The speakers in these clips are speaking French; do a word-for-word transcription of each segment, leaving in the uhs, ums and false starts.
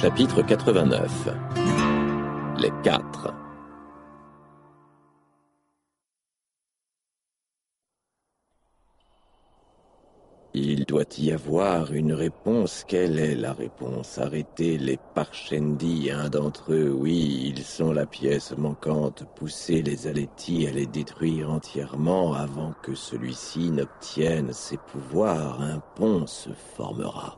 Chapitre quatre-vingt-neuf. Les quatre. Il doit y avoir une réponse. Quelle est la réponse? Arrêtez les Parshendi, un d'entre eux, oui, ils sont la pièce manquante. Poussez les Alethi à les détruire entièrement avant que celui-ci n'obtienne ses pouvoirs. Un pont se formera.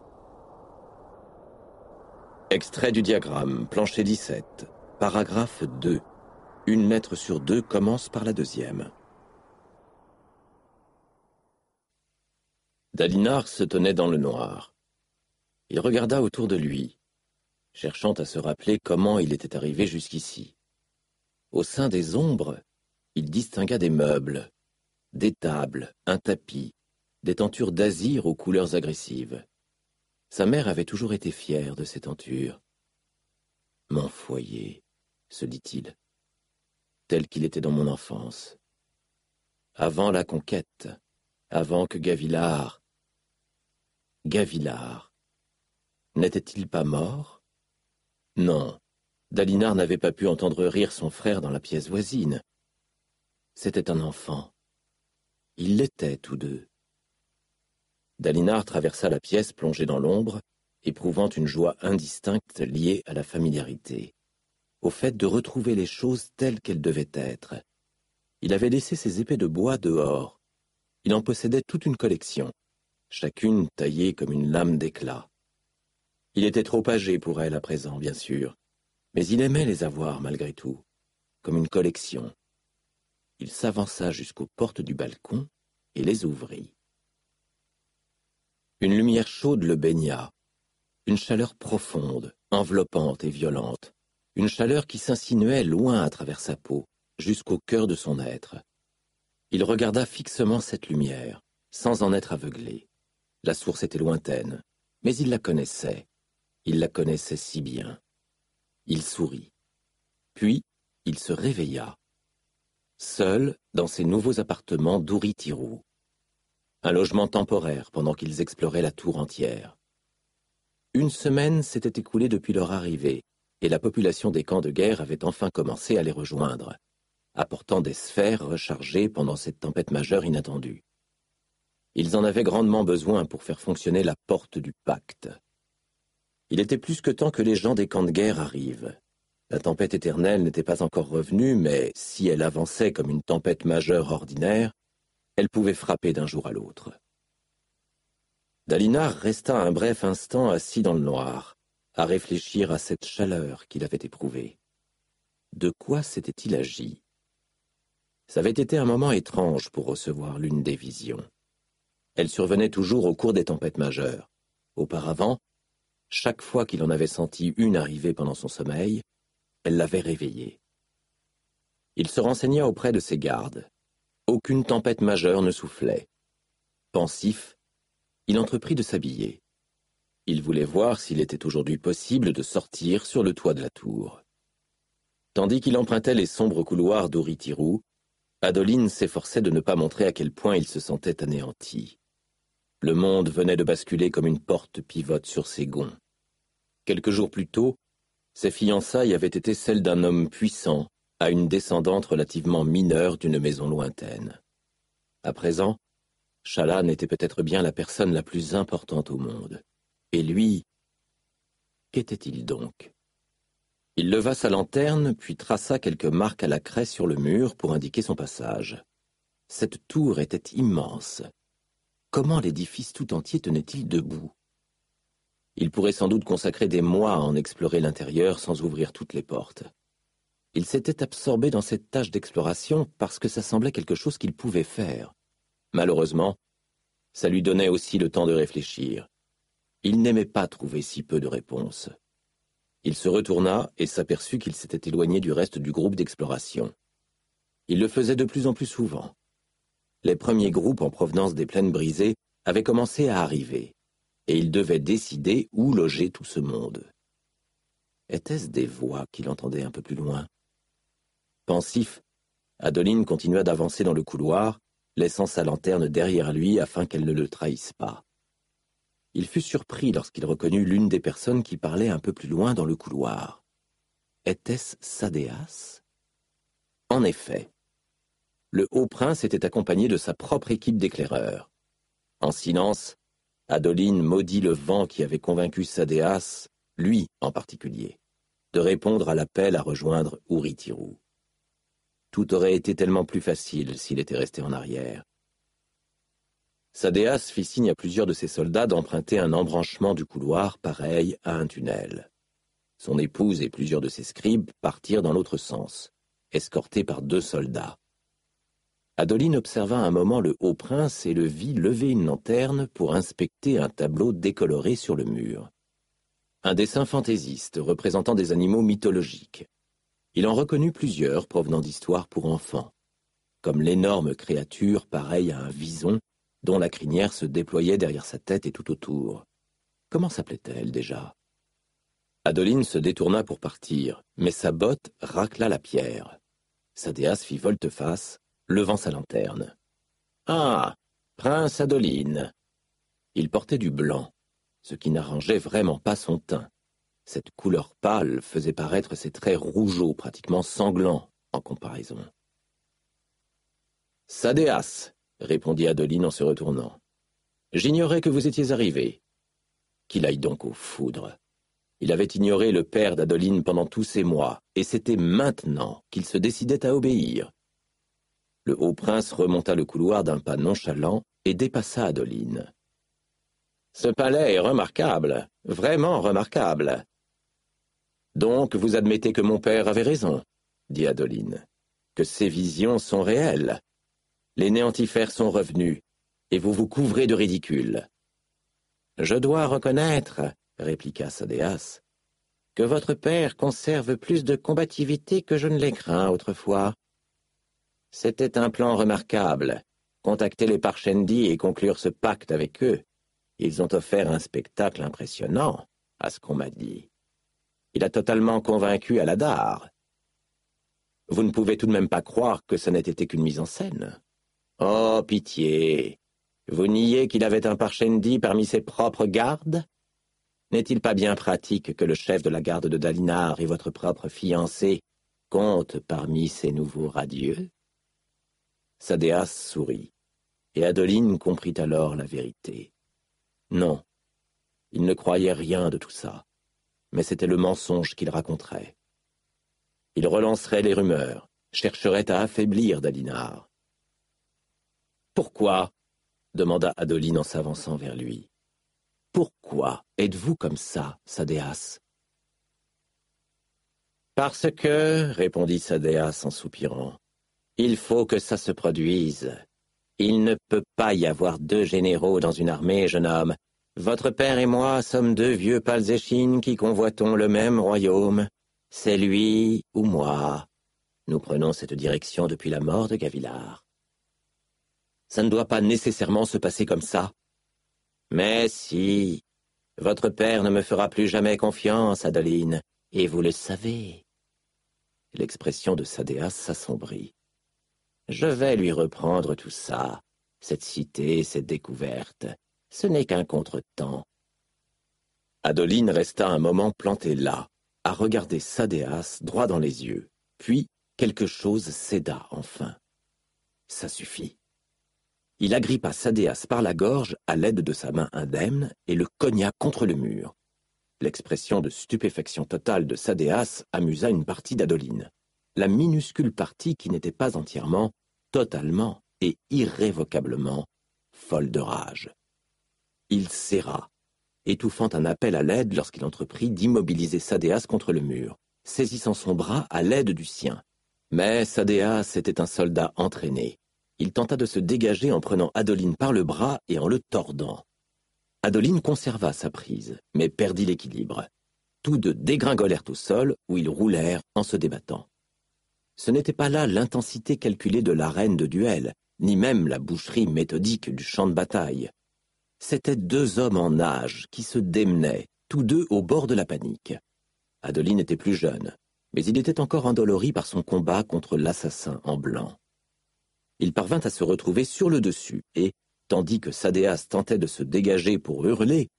Extrait du diagramme, plancher dix-sept, paragraphe deux. Une lettre sur deux commence par la deuxième. Dalinar se tenait dans le noir. Il regarda autour de lui, cherchant à se rappeler comment il était arrivé jusqu'ici. Au sein des ombres, il distingua des meubles, des tables, un tapis, des tentures d'azur aux couleurs agressives. Sa mère avait toujours été fière de ces tentures. « Mon foyer », se dit-il, tel qu'il était dans mon enfance. Avant la conquête, avant que Gavilar... Gavilar... N'était-il pas mort? Non, Dalinar n'avait pas pu entendre rire son frère dans la pièce voisine. C'était un enfant. Ils l'étaient tous deux. Dalinar traversa la pièce plongée dans l'ombre, éprouvant une joie indistincte liée à la familiarité, au fait de retrouver les choses telles qu'elles devaient être. Il avait laissé ses épées de bois dehors. Il en possédait toute une collection, chacune taillée comme une lame d'éclat. Il était trop âgé pour elle à présent, bien sûr, mais il aimait les avoir malgré tout, comme une collection. Il s'avança jusqu'aux portes du balcon et les ouvrit. Une lumière chaude le baigna, une chaleur profonde, enveloppante et violente, une chaleur qui s'insinuait loin à travers sa peau, jusqu'au cœur de son être. Il regarda fixement cette lumière, sans en être aveuglé. La source était lointaine, mais il la connaissait. Il la connaissait si bien. Il sourit. Puis, il se réveilla, seul dans ses nouveaux appartements d'Urithiru. Un logement temporaire pendant qu'ils exploraient la tour entière. Une semaine s'était écoulée depuis leur arrivée, et la population des camps de guerre avait enfin commencé à les rejoindre, apportant des sphères rechargées pendant cette tempête majeure inattendue. Ils en avaient grandement besoin pour faire fonctionner la porte du pacte. Il était plus que temps que les gens des camps de guerre arrivent. La tempête éternelle n'était pas encore revenue, mais si elle avançait comme une tempête majeure ordinaire, elle pouvait frapper d'un jour à l'autre. Dalinar resta un bref instant assis dans le noir, à réfléchir à cette chaleur qu'il avait éprouvée. De quoi s'était-il agi? Ça avait été un moment étrange pour recevoir l'une des visions. Elle survenait toujours au cours des tempêtes majeures. Auparavant, chaque fois qu'il en avait senti une arriver pendant son sommeil, elle l'avait réveillé. Il se renseigna auprès de ses gardes. Aucune tempête majeure ne soufflait. Pensif, il entreprit de s'habiller. Il voulait voir s'il était aujourd'hui possible de sortir sur le toit de la tour. Tandis qu'il empruntait les sombres couloirs d'Urithiru, Adoline s'efforçait de ne pas montrer à quel point il se sentait anéanti. Le monde venait de basculer comme une porte pivote sur ses gonds. Quelques jours plus tôt, ses fiançailles avaient été celles d'un homme puissant à une descendante relativement mineure d'une maison lointaine. À présent, Shallan était peut-être bien la personne la plus importante au monde. Et lui, qu'était-il donc? Il leva sa lanterne, puis traça quelques marques à la craie sur le mur pour indiquer son passage. Cette tour était immense. Comment l'édifice tout entier tenait-il debout? Il pourrait sans doute consacrer des mois à en explorer l'intérieur sans ouvrir toutes les portes. Il s'était absorbé dans cette tâche d'exploration parce que ça semblait quelque chose qu'il pouvait faire. Malheureusement, ça lui donnait aussi le temps de réfléchir. Il n'aimait pas trouver si peu de réponses. Il se retourna et s'aperçut qu'il s'était éloigné du reste du groupe d'exploration. Il le faisait de plus en plus souvent. Les premiers groupes en provenance des plaines brisées avaient commencé à arriver, et il devait décider où loger tout ce monde. Était-ce des voix qu'il entendait un peu plus loin? Pensif, Adoline continua d'avancer dans le couloir, laissant sa lanterne derrière lui afin qu'elle ne le trahisse pas. Il fut surpris lorsqu'il reconnut l'une des personnes qui parlait un peu plus loin dans le couloir. Était-ce Sadéas? En effet. Le haut prince était accompagné de sa propre équipe d'éclaireurs. En silence, Adoline maudit le vent qui avait convaincu Sadéas, lui en particulier, de répondre à l'appel à rejoindre Urithiru. Tout aurait été tellement plus facile s'il était resté en arrière. Sadéas fit signe à plusieurs de ses soldats d'emprunter un embranchement du couloir pareil à un tunnel. Son épouse et plusieurs de ses scribes partirent dans l'autre sens, escortés par deux soldats. Adoline observa un moment le haut prince et le vit lever une lanterne pour inspecter un tableau décoloré sur le mur. Un dessin fantaisiste représentant des animaux mythologiques. Il en reconnut plusieurs provenant d'histoires pour enfants, comme l'énorme créature pareille à un vison dont la crinière se déployait derrière sa tête et tout autour. Comment s'appelait-elle déjà? Adoline se détourna pour partir, mais sa botte racla la pierre. Sadéas fit volte-face, levant sa lanterne. « Ah, prince Adoline !» Il portait du blanc, ce qui n'arrangeait vraiment pas son teint. Cette couleur pâle faisait paraître ses traits rougeaux, pratiquement sanglants, en comparaison. « Sadéas !» répondit Adoline en se retournant. « J'ignorais que vous étiez arrivé. » Qu'il aille donc aux foudres. Il avait ignoré le père d'Adoline pendant tous ces mois, et c'était maintenant qu'il se décidait à obéir. Le haut prince remonta le couloir d'un pas nonchalant et dépassa Adoline. « Ce palais est remarquable, vraiment remarquable. »« Donc vous admettez que mon père avait raison, » dit Adoline, « que ces visions sont réelles. Les néantifères sont revenus, et vous vous couvrez de ridicule. »« Je dois reconnaître, » répliqua Sadéas, « que votre père conserve plus de combativité que je ne l'ai craint autrefois. C'était un plan remarquable, contacter les Parchendi et conclure ce pacte avec eux. Ils ont offert un spectacle impressionnant, à ce qu'on m'a dit. Il a totalement convaincu Aladar. Vous ne pouvez tout de même pas croire que ce n'ait été qu'une mise en scène. Oh, pitié! Vous niez qu'il avait un Parchendi parmi ses propres gardes? N'est-il pas bien pratique que le chef de la garde de Dalinar et votre propre fiancé comptent parmi ces nouveaux radieux? Sadéas sourit, et Adoline comprit alors la vérité. Non, il ne croyait rien de tout ça, mais c'était le mensonge qu'il raconterait. Il relancerait les rumeurs, chercherait à affaiblir Dalinar. « Pourquoi ?» demanda Adoline en s'avançant vers lui. « Pourquoi êtes-vous comme ça, Sadéas ?»« Parce que, » répondit Sadéas en soupirant, « il faut que ça se produise. Il ne peut pas y avoir deux généraux dans une armée, jeune homme. Votre père et moi sommes deux vieux Palzéchines qui convoitons le même royaume. C'est lui ou moi. Nous prenons cette direction depuis la mort de Gavilar. Ça ne doit pas nécessairement se passer comme ça. Mais si, votre père ne me fera plus jamais confiance, Adoline, et vous le savez. » L'expression de Sadéas s'assombrit. « Je vais lui reprendre tout ça, cette cité, cette découverte. Ce n'est qu'un contretemps. » Adoline resta un moment plantée là, à regarder Sadéas droit dans les yeux. Puis, quelque chose céda enfin. Ça suffit. Il agrippa Sadéas par la gorge à l'aide de sa main indemne et le cogna contre le mur. L'expression de stupéfaction totale de Sadéas amusa une partie d'Adoline. La minuscule partie qui n'était pas entièrement, totalement et irrévocablement folle de rage. Il serra, étouffant un appel à l'aide lorsqu'il entreprit d'immobiliser Sadéas contre le mur, saisissant son bras à l'aide du sien. Mais Sadéas était un soldat entraîné. Il tenta de se dégager en prenant Adoline par le bras et en le tordant. Adoline conserva sa prise, mais perdit l'équilibre. Tous deux dégringolèrent au sol, où ils roulèrent en se débattant. Ce n'était pas là l'intensité calculée de l'arène de duel, ni même la boucherie méthodique du champ de bataille. C'étaient deux hommes en âge qui se démenaient, tous deux au bord de la panique. Adoline était plus jeune, mais il était encore endolori par son combat contre l'assassin en blanc. Il parvint à se retrouver sur le dessus et, tandis que Sadéas tentait de se dégager pour hurler,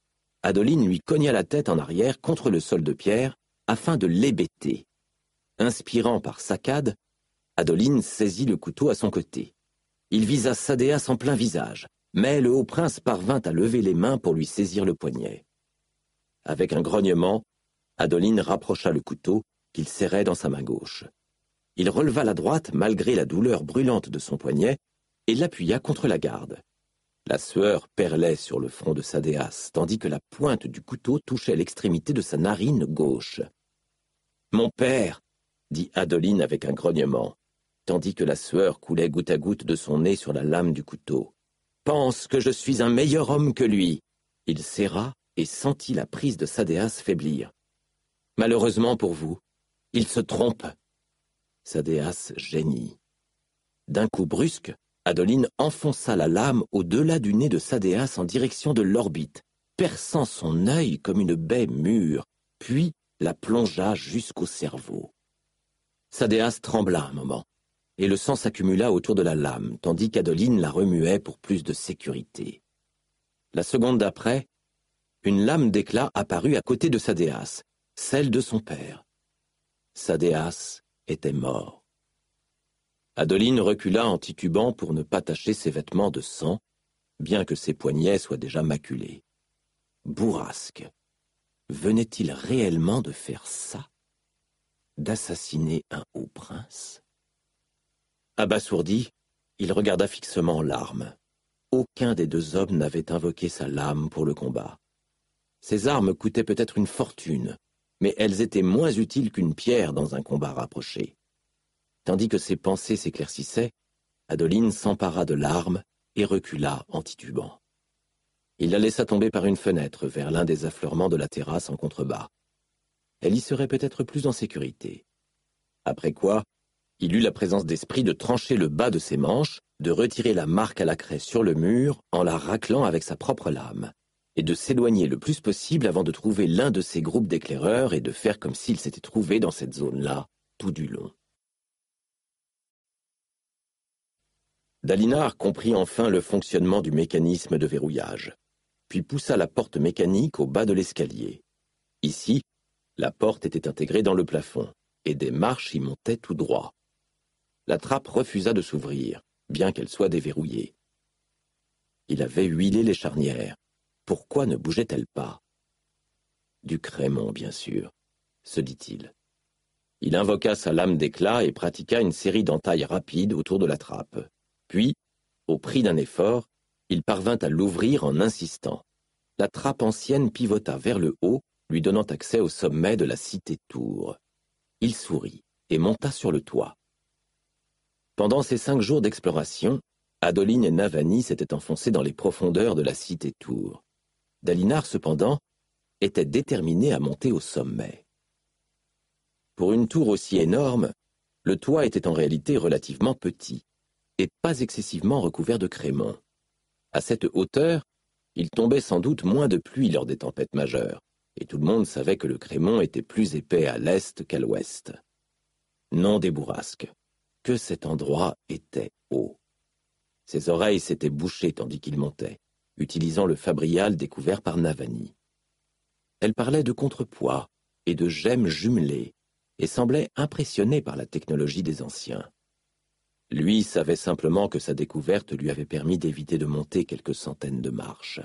Adeline lui cogna la tête en arrière contre le sol de pierre afin de l'hébéter. Inspirant par saccade, Adeline saisit le couteau à son côté. Il visa Sadéas en plein visage, mais le haut prince parvint à lever les mains pour lui saisir le poignet. Avec un grognement, Adeline rapprocha le couteau qu'il serrait dans sa main gauche. Il releva la droite malgré la douleur brûlante de son poignet et l'appuya contre la garde. La sueur perlait sur le front de Sadéas, tandis que la pointe du couteau touchait l'extrémité de sa narine gauche. « Mon père !» dit Adeline avec un grognement, tandis que la sueur coulait goutte à goutte de son nez sur la lame du couteau. « Pense que je suis un meilleur homme que lui !» Il serra et sentit la prise de Sadéas faiblir. « Malheureusement pour vous, il se trompe !» Sadéas geignit. D'un coup brusque, Adeline enfonça la lame au-delà du nez de Sadéas en direction de l'orbite, perçant son œil comme une baie mûre, puis la plongea jusqu'au cerveau. Sadéas trembla un moment, et le sang s'accumula autour de la lame, tandis qu'Adeline la remuait pour plus de sécurité. La seconde d'après, une lame d'éclat apparut à côté de Sadéas, celle de son père. Sadéas était mort. Adeline recula en titubant pour ne pas tacher ses vêtements de sang, bien que ses poignets soient déjà maculés. Bourrasque. Venait-il réellement de faire ça? D'assassiner un haut prince? Abasourdi, il regarda fixement l'arme. Aucun des deux hommes n'avait invoqué sa lame pour le combat. Ces armes coûtaient peut-être une fortune, mais elles étaient moins utiles qu'une pierre dans un combat rapproché. Tandis que ses pensées s'éclaircissaient, Adeline s'empara de l'arme et recula en titubant. Il la laissa tomber par une fenêtre vers l'un des affleurements de la terrasse en contrebas. Elle y serait peut-être plus en sécurité. Après quoi, il eut la présence d'esprit de trancher le bas de ses manches, de retirer la marque à la craie sur le mur en la raclant avec sa propre lame, et de s'éloigner le plus possible avant de trouver l'un de ces groupes d'éclaireurs et de faire comme s'il s'était trouvé dans cette zone-là tout du long. Dalinar comprit enfin le fonctionnement du mécanisme de verrouillage, puis poussa la porte mécanique au bas de l'escalier. Ici, la porte était intégrée dans le plafond, et des marches y montaient tout droit. La trappe refusa de s'ouvrir, bien qu'elle soit déverrouillée. Il avait huilé les charnières. Pourquoi ne bougeait-elle pas? Du crémon, bien sûr, se dit-il. Il invoqua sa lame d'éclat et pratiqua une série d'entailles rapides autour de la trappe. Puis, au prix d'un effort, il parvint à l'ouvrir en insistant. La trappe ancienne pivota vers le haut, lui donnant accès au sommet de la cité Tour. Il sourit et monta sur le toit. Pendant ces cinq jours d'exploration, Adeline et Navani s'étaient enfoncés dans les profondeurs de la cité Tour. Dalinar, cependant, était déterminé à monter au sommet. Pour une tour aussi énorme, le toit était en réalité relativement petit et pas excessivement recouvert de crémon. À cette hauteur, il tombait sans doute moins de pluie lors des tempêtes majeures, et tout le monde savait que le crémon était plus épais à l'est qu'à l'ouest. Non des bourrasques, que cet endroit était haut. Ses oreilles s'étaient bouchées tandis qu'il montait, utilisant le fabrial découvert par Navani. Elle parlait de contrepoids et de gemmes jumelées, et semblait impressionnée par la technologie des anciens. Lui savait simplement que sa découverte lui avait permis d'éviter de monter quelques centaines de marches.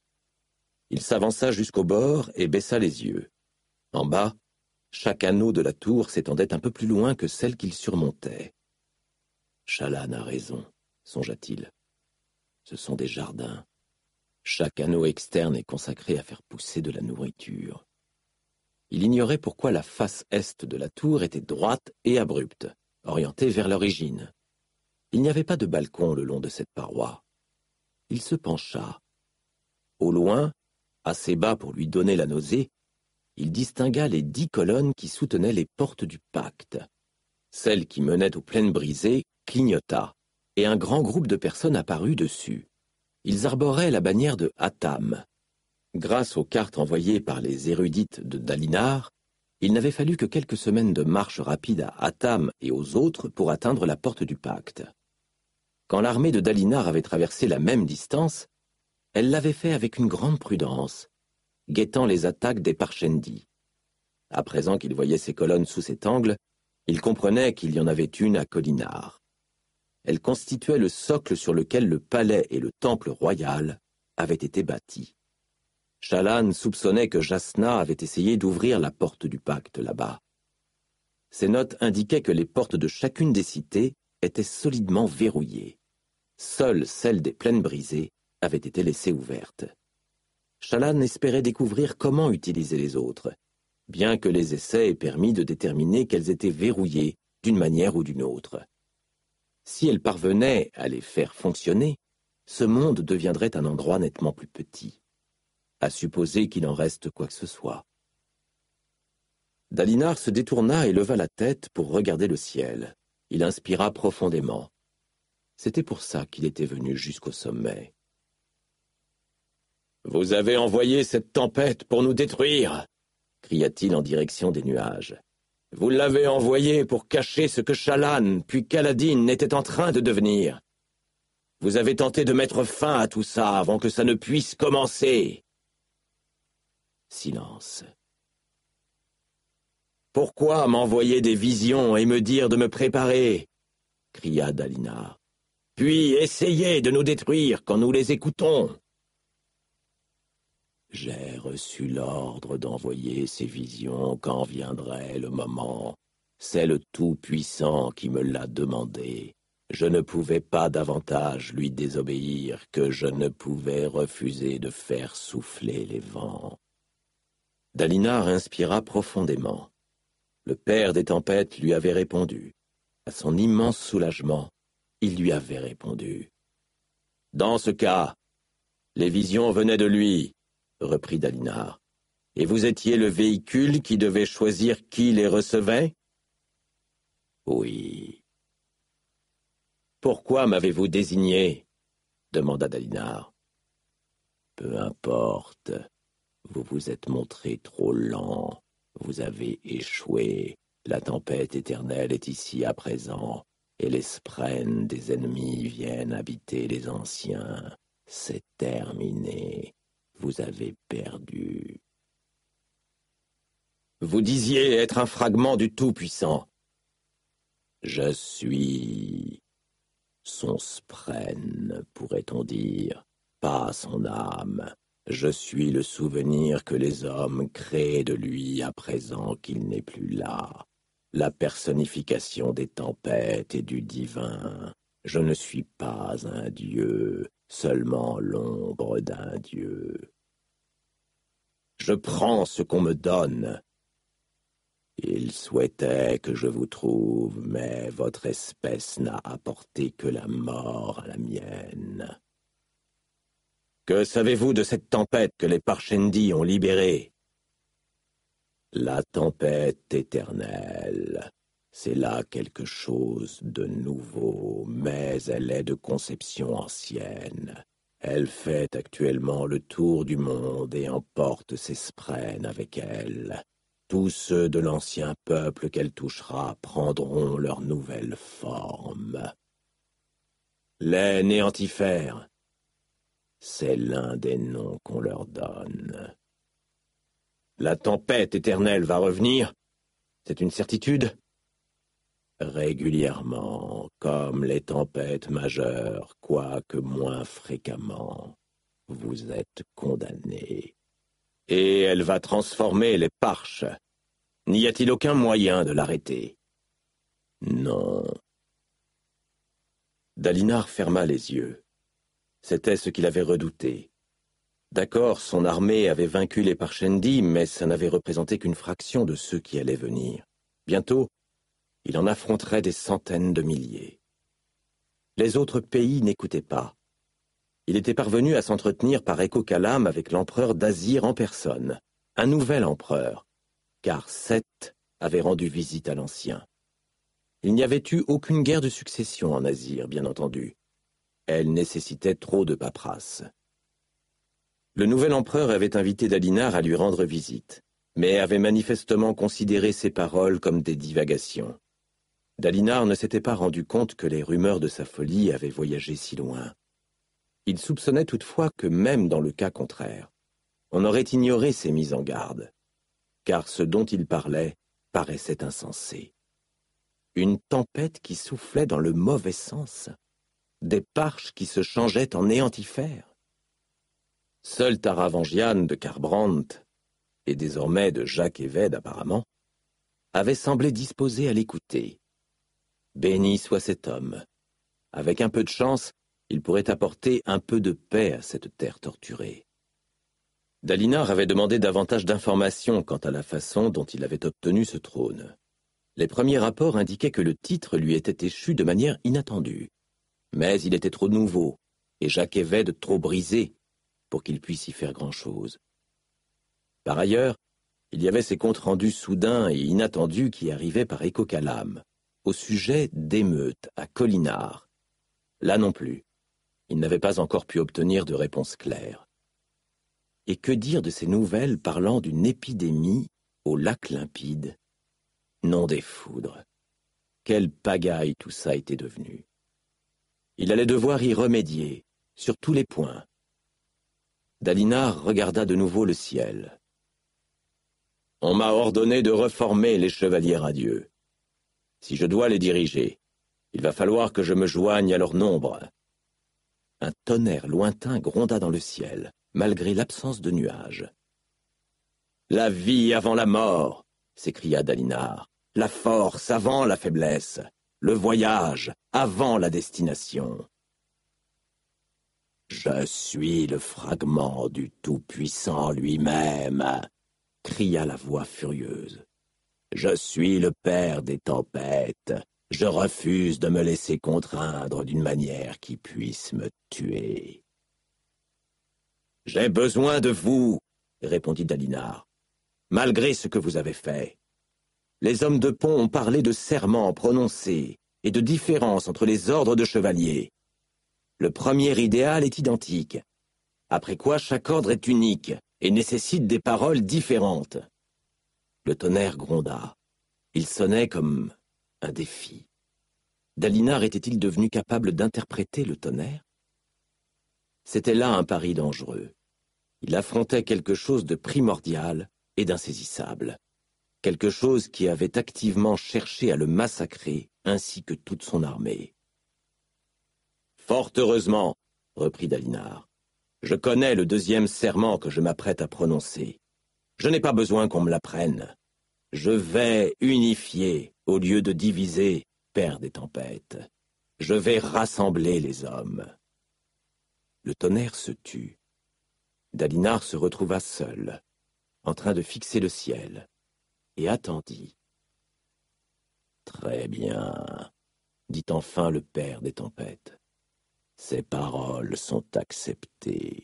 Il s'avança jusqu'au bord et baissa les yeux. En bas, chaque anneau de la tour s'étendait un peu plus loin que celle qu'il surmontait. Shallan a raison, songea-t-il. Ce sont des jardins. Chaque anneau externe est consacré à faire pousser de la nourriture. Il ignorait pourquoi la face est de la tour était droite et abrupte, orientée vers l'origine. Il n'y avait pas de balcon le long de cette paroi. Il se pencha. Au loin, assez bas pour lui donner la nausée, il distingua les dix colonnes qui soutenaient les portes du pacte. Celle qui menait aux plaines brisées clignota, et un grand groupe de personnes apparut dessus. Ils arboraient la bannière de Atham. Grâce aux cartes envoyées par les érudites de Dalinar, il n'avait fallu que quelques semaines de marche rapide à Atham et aux autres pour atteindre la porte du pacte. Quand l'armée de Dalinar avait traversé la même distance, elle l'avait fait avec une grande prudence, guettant les attaques des Parchendi. À présent qu'il voyait ces colonnes sous cet angle, il comprenait qu'il y en avait une à Kholinar. Elle constituait le socle sur lequel le palais et le temple royal avaient été bâtis. Shalalan soupçonnait que Jasnah avait essayé d'ouvrir la porte du pacte là-bas. Ces notes indiquaient que les portes de chacune des cités étaient solidement verrouillées. Seule celle des plaines brisées avait été laissée ouverte. Shalalan espérait découvrir comment utiliser les autres, bien que les essais aient permis de déterminer qu'elles étaient verrouillées d'une manière ou d'une autre. Si elle parvenait à les faire fonctionner, ce monde deviendrait un endroit nettement plus petit, à supposer qu'il en reste quoi que ce soit. Dalinar se détourna et leva la tête pour regarder le ciel. Il inspira profondément. C'était pour ça qu'il était venu jusqu'au sommet. « Vous avez envoyé cette tempête pour nous détruire !» cria-t-il en direction des nuages. « Vous l'avez envoyé pour cacher ce que Shalalan puis Kaladin étaient en train de devenir. Vous avez tenté de mettre fin à tout ça avant que ça ne puisse commencer. » Silence. « Pourquoi m'envoyer des visions et me dire de me préparer ?» cria Dalinar. « Puis essayer de nous détruire quand nous les écoutons. » J'ai reçu l'ordre d'envoyer ces visions quand viendrait le moment. C'est le Tout-Puissant qui me l'a demandé. Je ne pouvais pas davantage lui désobéir que je ne pouvais refuser de faire souffler les vents. Dalinar inspira profondément. Le père des tempêtes lui avait répondu. À son immense soulagement, il lui avait répondu. « Dans ce cas, les visions venaient de lui, » reprit Dalinar. « Et vous étiez le véhicule qui devait choisir qui les recevait ?»« Oui. »« Pourquoi m'avez-vous désigné ?» demanda Dalinar. « Peu importe. Vous vous êtes montré trop lent. Vous avez échoué. La tempête éternelle est ici à présent, et les sprènes des ennemis viennent habiter les anciens. C'est terminé. Vous avez perdu. » Vous disiez être un fragment du Tout-Puissant. Je suis son sprène, pourrait-on dire, pas son âme. Je suis le souvenir que les hommes créent de lui à présent qu'il n'est plus là. La personnification des tempêtes et du divin. Je ne suis pas un dieu, seulement l'ombre d'un dieu. Je prends ce qu'on me donne. Il souhaitait que je vous trouve, mais votre espèce n'a apporté que la mort à la mienne. Que savez-vous de cette tempête que les Parchendi ont libérée? La tempête éternelle. C'est là quelque chose de nouveau, mais elle est de conception ancienne. Elle fait actuellement le tour du monde et emporte ses sprènes avec elle. Tous ceux de l'ancien peuple qu'elle touchera prendront leur nouvelle forme. Les néantifères, c'est l'un des noms qu'on leur donne. La tempête éternelle va revenir, c'est une certitude? Régulièrement, comme les tempêtes majeures, quoique moins fréquemment. Vous êtes condamnés. Et elle va transformer les Parches. N'y a-t-il aucun moyen de l'arrêter? Non. Dalinar ferma les yeux. C'était ce qu'il avait redouté. D'accord, son armée avait vaincu les Parchendi, mais ça n'avait représenté qu'une fraction de ceux qui allaient venir. Bientôt, il en affronterait des centaines de milliers. Les autres pays n'écoutaient pas. Il était parvenu à s'entretenir par écho-calame avec l'empereur d'Azir en personne, un nouvel empereur, car Seth avait rendu visite à l'ancien. Il n'y avait eu aucune guerre de succession en Azir, bien entendu. Elle nécessitait trop de paperasse. Le nouvel empereur avait invité Dalinar à lui rendre visite, mais avait manifestement considéré ses paroles comme des divagations. Dalinar ne s'était pas rendu compte que les rumeurs de sa folie avaient voyagé si loin. Il soupçonnait toutefois que même dans le cas contraire, on aurait ignoré ses mises en garde, car ce dont il parlait paraissait insensé. Une tempête qui soufflait dans le mauvais sens, des parches qui se changeaient en néantifères. Seul Taravangian de Carbrandt, et désormais de Jacques Évède apparemment, avait semblé disposé à l'écouter. Béni soit cet homme. Avec un peu de chance, il pourrait apporter un peu de paix à cette terre torturée. Dalinar avait demandé davantage d'informations quant à la façon dont il avait obtenu ce trône. Les premiers rapports indiquaient que le titre lui était échu de manière inattendue. Mais il était trop nouveau, et Jacques Évède trop brisé, pour qu'il puisse y faire grand-chose. Par ailleurs, il y avait ces comptes rendus soudains et inattendus qui arrivaient par écho-calame, au sujet d'émeutes à Collinard. Là non plus, il n'avait pas encore pu obtenir de réponse claire. Et que dire de ces nouvelles parlant d'une épidémie au lac limpide? Nom des foudres! Quelle pagaille tout ça était devenu! Il allait devoir y remédier, sur tous les points. Dalinar regarda de nouveau le ciel. On m'a ordonné de reformer les chevaliers radieux. Si je dois les diriger, il va falloir que je me joigne à leur nombre. Un tonnerre lointain gronda dans le ciel, malgré l'absence de nuages. « La vie avant la mort !» s'écria Dalinar. « La force avant la faiblesse ! Le voyage avant la destination !»« Je suis le fragment du Tout-Puissant lui-même !» cria la voix furieuse. « Je suis le père des tempêtes. Je refuse de me laisser contraindre d'une manière qui puisse me tuer. »« J'ai besoin de vous, » répondit Dalinar, « malgré ce que vous avez fait. Les hommes de pont ont parlé de serments prononcés et de différence entre les ordres de chevaliers. Le premier idéal est identique, après quoi chaque ordre est unique et nécessite des paroles différentes. » Le tonnerre gronda. Il sonnait comme un défi. Dalinar était-il devenu capable d'interpréter le tonnerre? C'était là un pari dangereux. Il affrontait quelque chose de primordial et d'insaisissable. Quelque chose qui avait activement cherché à le massacrer, ainsi que toute son armée. « Fort heureusement, » reprit Dalinar, « je connais le deuxième serment que je m'apprête à prononcer. Je n'ai pas besoin qu'on me l'apprenne. Je vais unifier au lieu de diviser, père des tempêtes. Je vais rassembler les hommes. » Le tonnerre se tut. Dalinar se retrouva seul, en train de fixer le ciel, et attendit. « Très bien, » dit enfin le père des tempêtes. « Ces paroles sont acceptées. »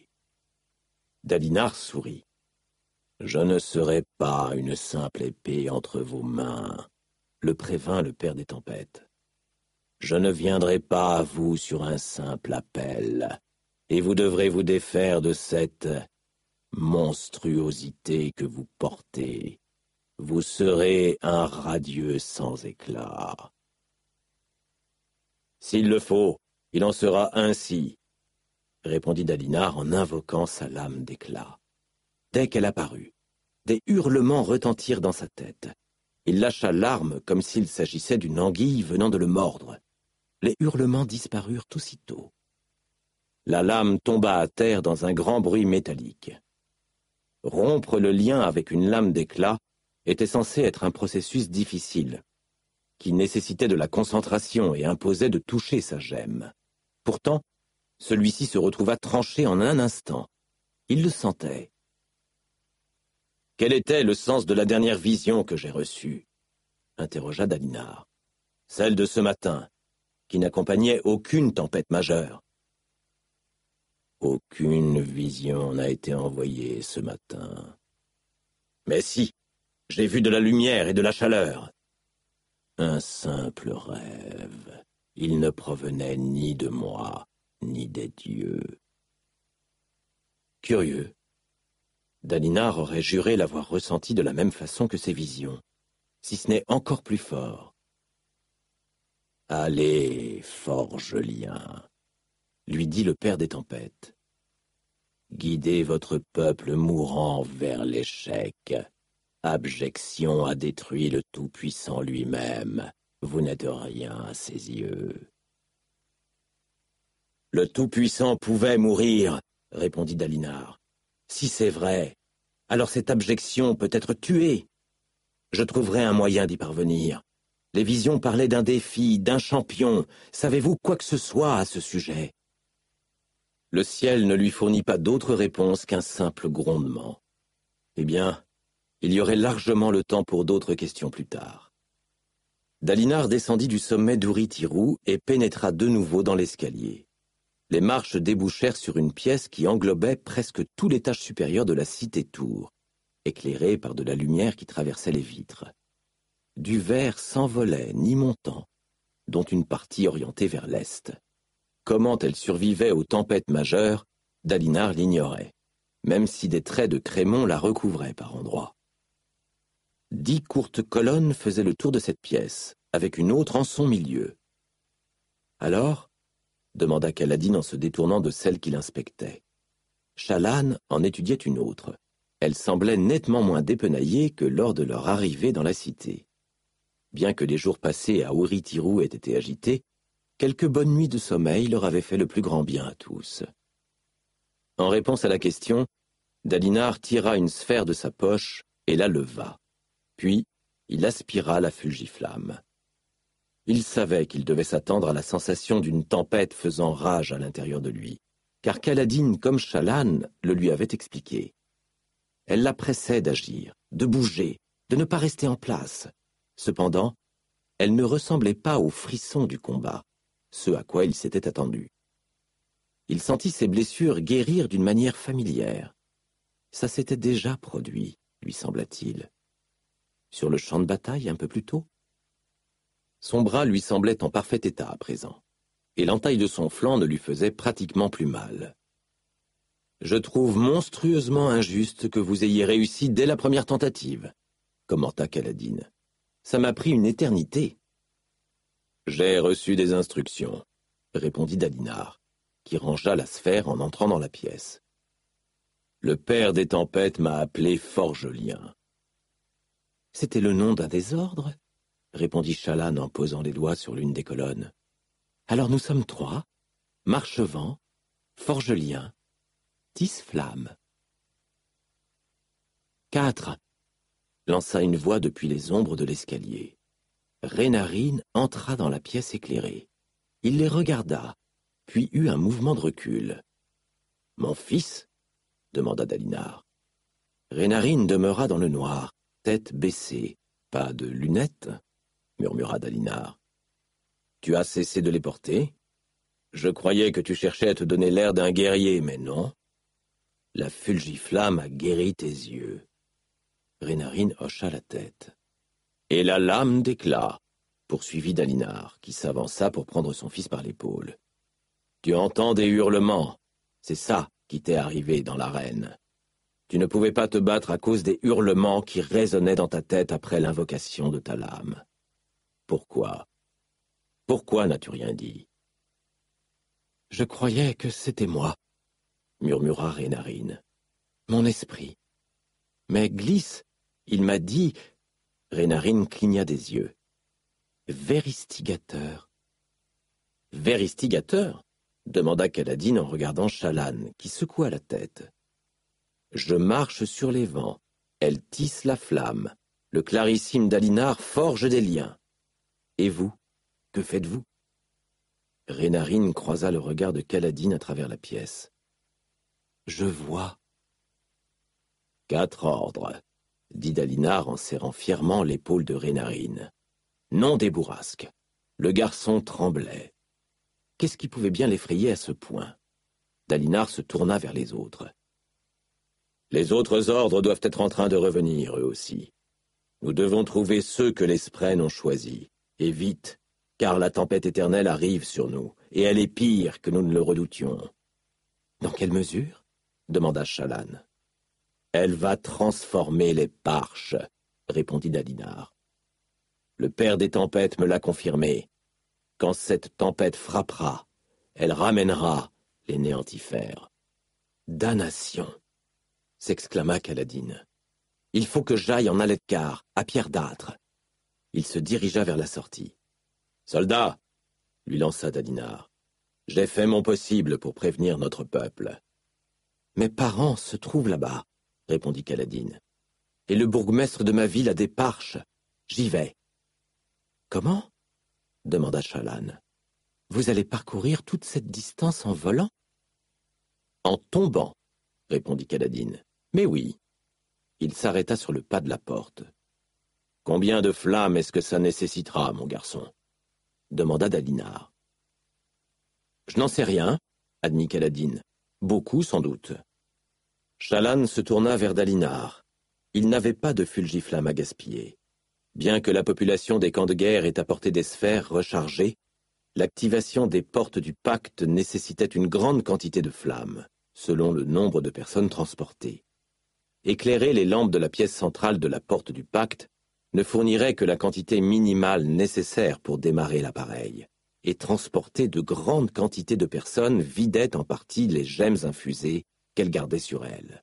Dalinar sourit. « Je ne serai pas une simple épée entre vos mains, » le prévint le père des tempêtes. « Je ne viendrai pas à vous sur un simple appel, et vous devrez vous défaire de cette monstruosité que vous portez. Vous serez un radieux sans éclat. »« S'il le faut, il en sera ainsi, » répondit Dalinar en invoquant sa lame d'éclat. Dès qu'elle apparut, des hurlements retentirent dans sa tête. Il lâcha l'arme comme s'il s'agissait d'une anguille venant de le mordre. Les hurlements disparurent aussitôt. La lame tomba à terre dans un grand bruit métallique. Rompre le lien avec une lame d'éclat était censé être un processus difficile, qui nécessitait de la concentration et imposait de toucher sa gemme. Pourtant, celui-ci se retrouva tranché en un instant. Il le sentait. « Quel était le sens de la dernière vision que j'ai reçue ?» interrogea Dalinar. « Celle de ce matin, qui n'accompagnait aucune tempête majeure. » « Aucune vision n'a été envoyée ce matin. »« Mais si, j'ai vu de la lumière et de la chaleur. »« Un simple rêve. Il ne provenait ni de moi, ni des dieux. » Curieux. Dalinar aurait juré l'avoir ressenti de la même façon que ses visions, si ce n'est encore plus fort. « Allez, forgelien, » lui dit le père des tempêtes. Guidez votre peuple mourant vers l'échec. Abjection a détruit le Tout-Puissant lui-même. Vous n'êtes rien à ses yeux. Le Tout-Puissant pouvait mourir, répondit Dalinar. Si c'est vrai, alors cette abjection peut être tuée. Je trouverai un moyen d'y parvenir. Les visions parlaient d'un défi, d'un champion. Savez-vous quoi que ce soit à ce sujet? Le ciel ne lui fournit pas d'autre réponse qu'un simple grondement. Eh bien, il y aurait largement le temps pour d'autres questions plus tard. Dalinar descendit du sommet d'Urithiru et pénétra de nouveau dans l'escalier. Les marches débouchèrent sur une pièce qui englobait presque tout l'étage supérieur de la cité-tour, éclairée par de la lumière qui traversait les vitres. Du verre s'envolait, ni montant, dont une partie orientée vers l'est. Comment elle survivait aux tempêtes majeures, Dalinar l'ignorait, même si des traits de crémon la recouvraient par endroits. Dix courtes colonnes faisaient le tour de cette pièce, avec une autre en son milieu. Alors, demanda Kaladin en se détournant de celle qu'il inspectait. Shallan en étudiait une autre. Elle semblait nettement moins dépenaillée que lors de leur arrivée dans la cité. Bien que les jours passés à Urithiru aient été agités, quelques bonnes nuits de sommeil leur avaient fait le plus grand bien à tous. En réponse à la question, Dalinar tira une sphère de sa poche et la leva. Puis, il aspira la fulgiflamme. Il savait qu'il devait s'attendre à la sensation d'une tempête faisant rage à l'intérieur de lui, car Kaladin, comme Shallan, le lui avait expliqué. Elle la pressait d'agir, de bouger, de ne pas rester en place. Cependant, elle ne ressemblait pas aux frissons du combat, ce à quoi il s'était attendu. Il sentit ses blessures guérir d'une manière familière. Ça s'était déjà produit, lui sembla-t-il. Sur le champ de bataille un peu plus tôt. Son bras lui semblait en parfait état à présent, et l'entaille de son flanc ne lui faisait pratiquement plus mal. « Je trouve monstrueusement injuste que vous ayez réussi dès la première tentative, » commenta Kaladin. « Ça m'a pris une éternité. »« J'ai reçu des instructions, » répondit Dalinar, qui rangea la sphère en entrant dans la pièce. « Le père des tempêtes m'a appelé Forgelien. »« C'était le nom d'un des ordres ?» répondit Shallan en posant les doigts sur l'une des colonnes. « Alors nous sommes trois, Marchevent, Forgelien, Tisflamme. »« Quatre !» lança une voix depuis les ombres de l'escalier. Reynarine entra dans la pièce éclairée. Il les regarda, puis eut un mouvement de recul. « Mon fils ?» demanda Dalinar. Reynarine demeura dans le noir, tête baissée. « Pas de lunettes ?» murmura Dalinar. « Tu as cessé de les porter? Je croyais que tu cherchais à te donner l'air d'un guerrier, mais non. La fulgiflamme a guéri tes yeux. » Reynarine hocha la tête. « Et la lame d'éclat ?» poursuivit Dalinar, qui s'avança pour prendre son fils par l'épaule. « Tu entends des hurlements. C'est ça qui t'est arrivé dans l'arène. Tu ne pouvais pas te battre à cause des hurlements qui résonnaient dans ta tête après l'invocation de ta lame. Pourquoi? Pourquoi n'as-tu rien dit? »« Je croyais que c'était moi, » murmura Reynarine. « Mon esprit. Mais Glisse, il m'a dit... » Reynarine cligna des yeux. « Véristigateur. »« Véristigateur ?» demanda Kaladin en regardant Shallan, qui secoua la tête. « Je marche sur les vents. Elle tisse la flamme. Le clarissime Dalinar forge des liens. Et vous, que faites-vous » Reynarine croisa le regard de Kaladin à travers la pièce. « Je vois. »« Quatre ordres, » dit Dalinar en serrant fièrement l'épaule de Reynarine. « Non des bourrasques. » Le garçon tremblait. Qu'est-ce qui pouvait bien l'effrayer à ce point? Dalinar se tourna vers les autres. « Les autres ordres doivent être en train de revenir, eux aussi. Nous devons trouver ceux que les Spren ont choisis. Et vite, car la tempête éternelle arrive sur nous, et elle est pire que nous ne le redoutions. »« Dans quelle mesure ?» demanda Shallan. « Elle va transformer les Parches, » répondit Dalinar. « Le père des tempêtes me l'a confirmé. Quand cette tempête frappera, elle ramènera les néantifères. » Damnation! S'exclama Kaladin. Il faut que j'aille en Alethkar, à Pierre d'Âtre. Il se dirigea vers la sortie. Soldat! Lui lança Dalinar. J'ai fait mon possible pour prévenir notre peuple. Mes parents se trouvent là-bas, répondit Kaladin. Et le bourgmestre de ma ville a des parches. J'y vais. Comment? Demanda Shallan. Vous allez parcourir toute cette distance en volant? En tombant, répondit Kaladin. Mais oui. Il s'arrêta sur le pas de la porte. Combien de flammes est-ce que ça nécessitera, mon garçon? Demanda Dalinar. Je n'en sais rien, admit Kaladin. Beaucoup, sans doute. Shallan se tourna vers Dalinar. Il n'avait pas de fulgiflamme à gaspiller. Bien que la population des camps de guerre ait apporté des sphères rechargées, l'activation des portes du pacte nécessitait une grande quantité de flammes, selon le nombre de personnes transportées. Éclairer les lampes de la pièce centrale de la porte du pacte ne fournirait que la quantité minimale nécessaire pour démarrer l'appareil, et transporter de grandes quantités de personnes vidait en partie les gemmes infusées qu'elle gardait sur elle.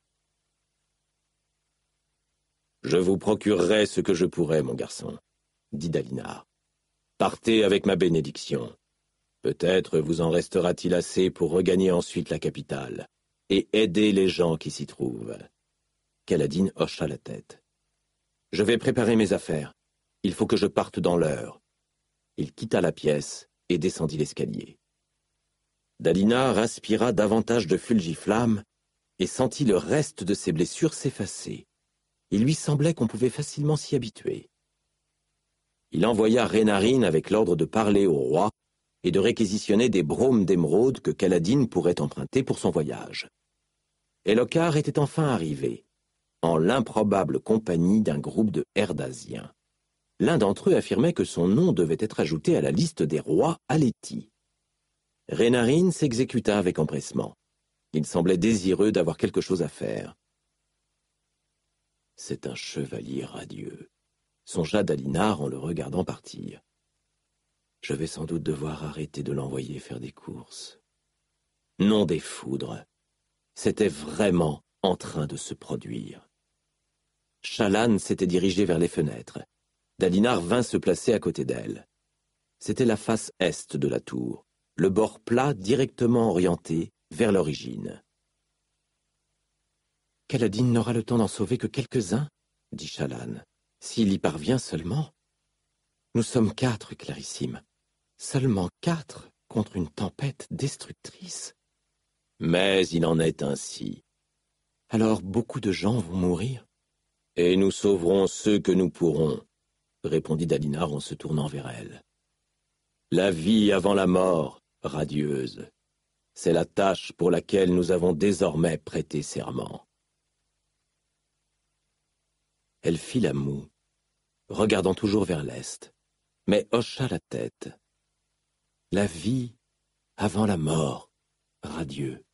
« Je vous procurerai ce que je pourrai, mon garçon, » dit Dalinar. « Partez avec ma bénédiction. Peut-être vous en restera-t-il assez pour regagner ensuite la capitale et aider les gens qui s'y trouvent. » Kaladin hocha la tête. « Je vais préparer mes affaires. Il faut que je parte dans l'heure. » Il quitta la pièce et descendit l'escalier. Dalinar aspira davantage de fulgiflamme et sentit le reste de ses blessures s'effacer. Il lui semblait qu'on pouvait facilement s'y habituer. Il envoya Reynarine avec l'ordre de parler au roi et de réquisitionner des braumes d'émeraude que Kaladin pourrait emprunter pour son voyage. Elhokar était enfin arrivé, en l'improbable compagnie d'un groupe de Herdasiens. L'un d'entre eux affirmait que son nom devait être ajouté à la liste des rois Alethi. Reynarine s'exécuta avec empressement. Il semblait désireux d'avoir quelque chose à faire. « C'est un chevalier radieux », songea Dalinar en le regardant partir. « Je vais sans doute devoir arrêter de l'envoyer faire des courses. » Nom des foudres, c'était vraiment en train de se produire. Shallan s'était dirigée vers les fenêtres. Dalinar vint se placer à côté d'elle. C'était la face est de la tour, le bord plat directement orienté vers l'origine. « Kaladin n'aura le temps d'en sauver que quelques-uns, » dit Shallan, « s'il y parvient seulement. Nous sommes quatre, Clarissime. Seulement quatre contre une tempête destructrice. » Mais il en est ainsi. Alors beaucoup de gens vont mourir. « Et nous sauverons ceux que nous pourrons, » répondit Dalinar en se tournant vers elle. « La vie avant la mort, radieuse, c'est la tâche pour laquelle nous avons désormais prêté serment. » Elle fit la moue, regardant toujours vers l'est, mais hocha la tête. La vie avant la mort, radieux.